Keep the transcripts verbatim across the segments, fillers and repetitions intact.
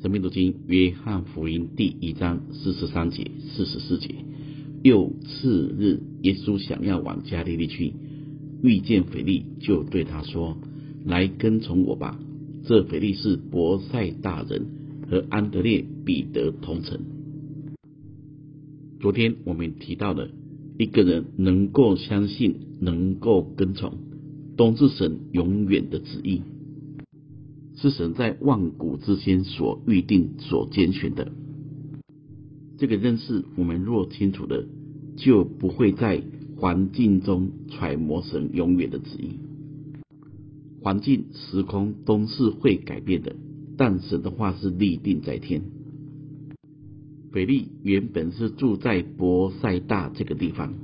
生命读经约翰福音第一章四十三节、四十四节。又次日，耶稣想要往加利利去，遇见腓力，就对他说：来跟从我吧。这腓力是伯赛大人，和安德烈、彼得同城。昨天我们提到了一个人能够相信，能够跟从，都是神永远的旨意，是神在万古之间所预定、所拣选的。这个认识我们若清楚了，就不会在环境中揣摩神永远的旨意。环境、时空都是会改变的，但神的话是立定在天。腓力原本是住在伯赛大这个地方。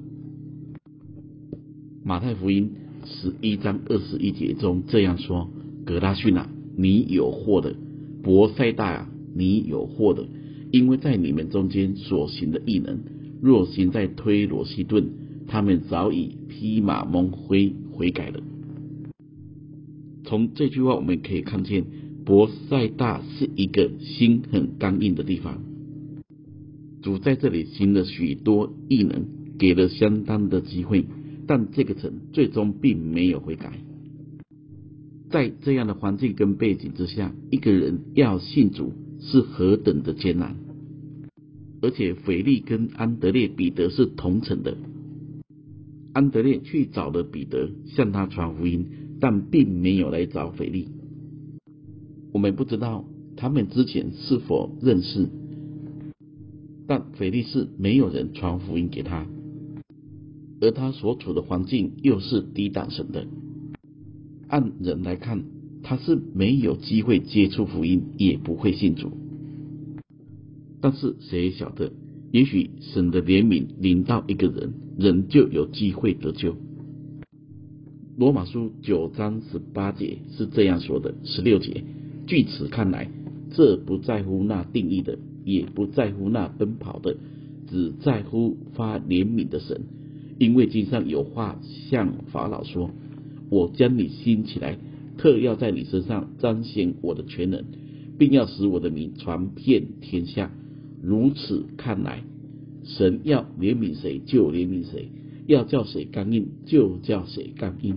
马太福音十一章二十一节中这样说：格拉逊啊，你有祸的；伯赛大啊，你有祸的，因为在你们中间所行的异能，若行在推罗西顿，他们早已披麻蒙灰悔改了。从这句话我们可以看见，伯赛大是一个心很刚硬的地方。主在这里行了许多异能，给了相当的机会，但这个城最终并没有悔改。在这样的环境跟背景之下，一个人要信主是何等的艰难。而且腓力跟安德烈、彼得是同城的。安德烈去找了彼得，向他传福音，但并没有来找腓力。我们不知道他们之前是否认识，但腓力是没有人传福音给他，而他所处的环境又是抵挡神的。按人来看，他是没有机会接触福音，也不会信主。但是谁晓得，也许神的怜悯临到一个人，人就有机会得救。罗马书九章十八节是这样说的，十六节，据此看来，这不在乎那定义的，也不在乎那奔跑的，只在乎发怜悯的神。因为经上有话向法老说：我将你兴起来，特要在你身上彰显我的全能，并要使我的名传遍天下。如此看来，神要怜悯谁就怜悯谁，要叫谁刚硬就叫谁刚硬。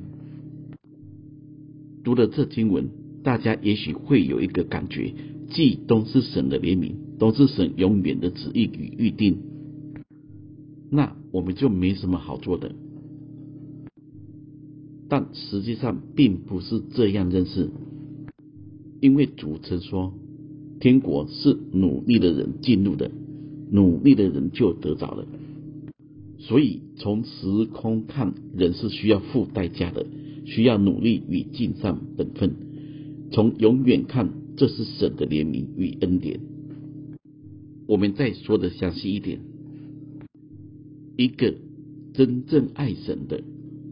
读了这经文，大家也许会有一个感觉，既都是神的怜悯，都是神永远的旨意与预定，那我们就没什么好做的。但实际上并不是这样认识，因为主曾说，天国是努力的人进入的，努力的人就得着了。所以从时空看，人是需要付代价的，需要努力与尽上本分。从永远看，这是神的怜悯与恩典。我们再说的详细一点，一个真正爱神的，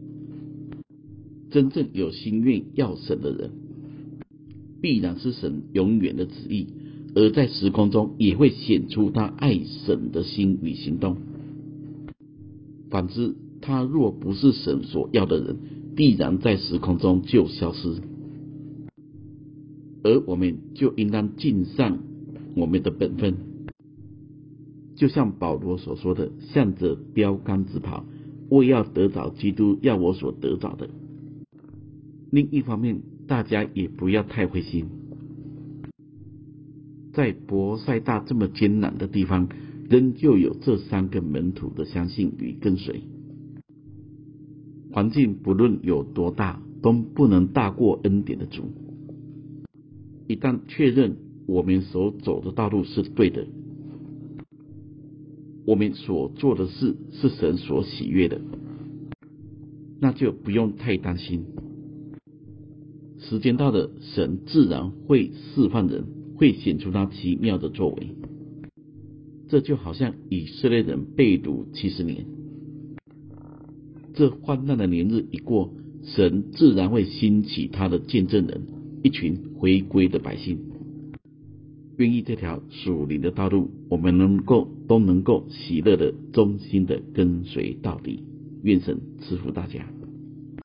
真正有心愿要神的人，必然是神永远的旨意，而在时空中也会显出他爱神的心与行动。反之，他若不是神所要的人，必然在时空中就消失。而我们就应当尽上我们的本分，就像保罗所说的，向着标杆直跑，为要得着基督要我所得着的。另一方面，大家也不要太灰心。在伯赛大这么艰难的地方，仍旧有这三个门徒的相信与跟随。环境不论有多大，都不能大过恩典的主。一旦确认我们所走的道路是对的，我们所做的事是神所喜悦的，那就不用太担心。时间到了，神自然会释放人，会显出他奇妙的作为。这就好像以色列人被掳七十年，这患难的年日一过，神自然会兴起他的见证人，一群回归的百姓。愿意这条属灵的道路，我们能够都能够喜乐的、忠心的跟随到底。愿神赐福大家。